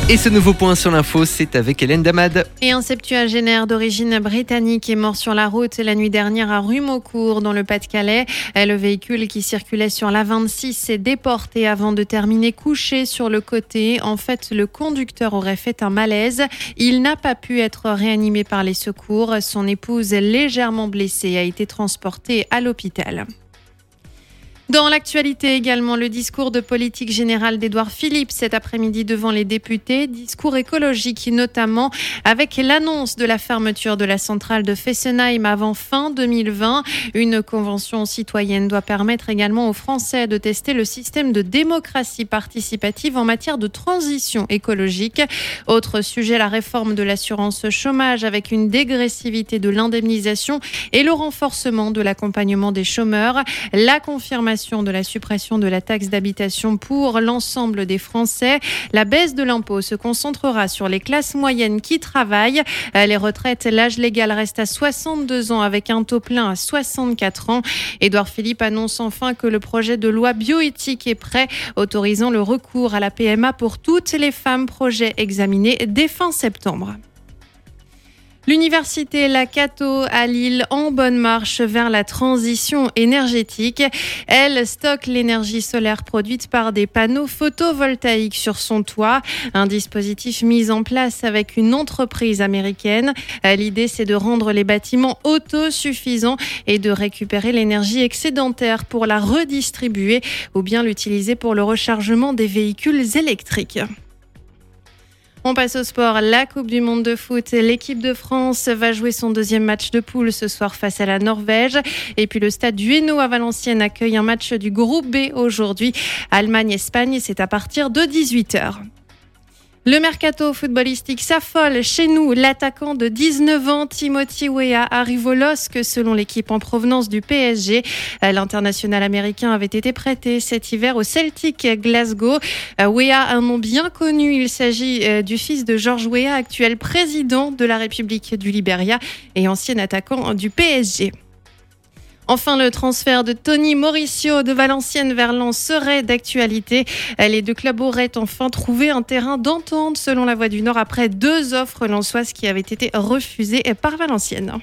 Et ce nouveau point sur l'info, c'est avec Hélène Damad. Et un septuagénaire d'origine britannique est mort sur la route la nuit dernière à Rumaucourt, dans le Pas-de-Calais. Le véhicule qui circulait sur l'A26 s'est déporté avant de terminer couché sur le côté. En fait, le conducteur aurait fait un malaise. Il n'a pas pu être réanimé par les secours. Son épouse, légèrement blessée, a été transportée à l'hôpital. Dans l'actualité également, le discours de politique générale d'Édouard Philippe cet après-midi devant les députés, discours écologique notamment avec l'annonce de la fermeture de la centrale de Fessenheim avant fin 2020. Une convention citoyenne doit permettre également aux Français de tester le système de démocratie participative en matière de transition écologique. Autre sujet, la réforme de l'assurance chômage avec une dégressivité de l'indemnisation et le renforcement de l'accompagnement des chômeurs. La confirmation de la suppression de la taxe d'habitation pour l'ensemble des Français. La baisse de l'impôt se concentrera sur les classes moyennes qui travaillent. Les retraites, l'âge légal reste à 62 ans avec un taux plein à 64 ans. Édouard Philippe annonce enfin que le projet de loi bioéthique est prêt, autorisant le recours à la PMA pour toutes les femmes, projet examiné dès fin septembre. L'université La Cato à Lille en bonne marche vers la transition énergétique. Elle stocke l'énergie solaire produite par des panneaux photovoltaïques sur son toit. Un dispositif mis en place avec une entreprise américaine. L'idée, c'est de rendre les bâtiments autosuffisants et de récupérer l'énergie excédentaire pour la redistribuer ou bien l'utiliser pour le rechargement des véhicules électriques. On passe au sport, la Coupe du Monde de foot. L'équipe de France va jouer son deuxième match de poule ce soir face à la Norvège. Et puis le stade du Hainaut à Valenciennes accueille un match du groupe B aujourd'hui. Allemagne-Espagne, c'est à partir de 18h. Le mercato footballistique s'affole chez nous. L'attaquant de 19 ans, Timothy Weah, arrive au LOSC selon l'équipe en provenance du PSG. L'international américain avait été prêté cet hiver au Celtic Glasgow. Weah, un nom bien connu. Il s'agit du fils de George Weah, actuel président de la République du Liberia et ancien attaquant du PSG. Enfin, le transfert de Tony Mauricio de Valenciennes vers Lens serait d'actualité. Les deux clubs auraient enfin trouvé un terrain d'entente selon la Voix du Nord après 2 offres lensoises qui avaient été refusées par Valenciennes.